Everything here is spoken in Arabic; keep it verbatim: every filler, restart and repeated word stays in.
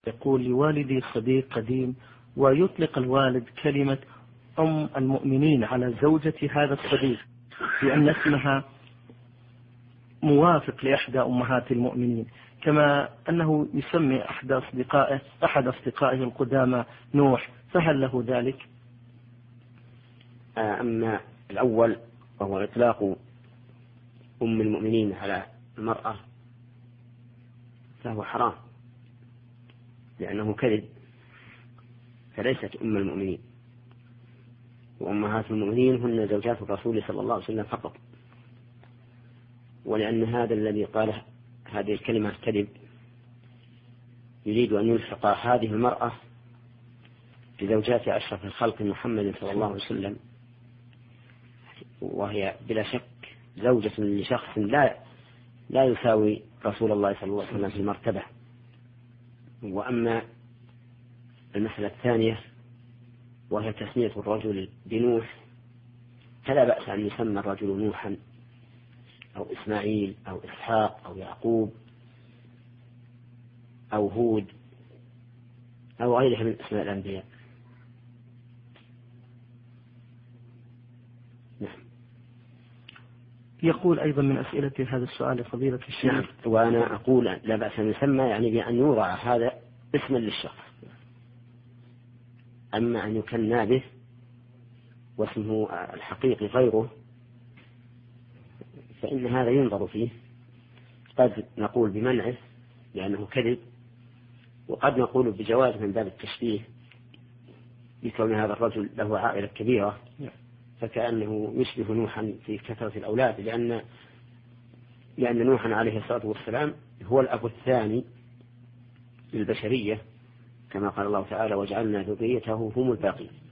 يقول لوالدي صديق قديم، ويطلق الوالد كلمة أم المؤمنين على زوجة هذا الصديق لأن اسمها موافق لإحدى أمهات المؤمنين، كما أنه يسمي أحد أصدقائه أحد أصدقائه القدامى نوح، فهل له ذلك؟ أما الأول وهو إطلاق أم المؤمنين على المرأة فهو حرام لأنه كذب، فليست أم المؤمنين، وأمهات المؤمنين هن زوجات الرسول صلى الله عليه وسلم فقط. ولأن هذا الذي قال هذه الكلمة كذب يريد أن يلحق هذه المرأة بزوجات أشرف الخلق محمد صلى الله عليه وسلم، وهي بلا شك زوجة لشخص لا لا يساوي رسول الله صلى الله عليه وسلم في المرتبة. وأما المسألة الثانية وهي تسمية الرجل بنوح، فلا بأس أن يسمى الرجل نوحا أو إسماعيل أو إسحاق أو يعقوب أو هود أو غيرها من أسماء الأنبياء. نعم. يقول أيضا من أسئلة هذا السؤال فضيلة الشيخ. نعم. وأنا أقول لا بأس أن يسمى يعني بأن يوضع هذا اسما للشخص، أما أن يكنى به واسمه الحقيقي غيره فإن هذا ينظر فيه، قد نقول بمنعه لأنه كذب، وقد نقول بجواز من باب التشبيه بكون هذا الرجل له عائلة كبيرة فكأنه يشبه نوحا في كثرة الأولاد، لأن لأن نوحا عليه الصلاة والسلام هو الأب الثاني للبشرية كما قال الله تعالى وجعلنا ذريته هم الباقين.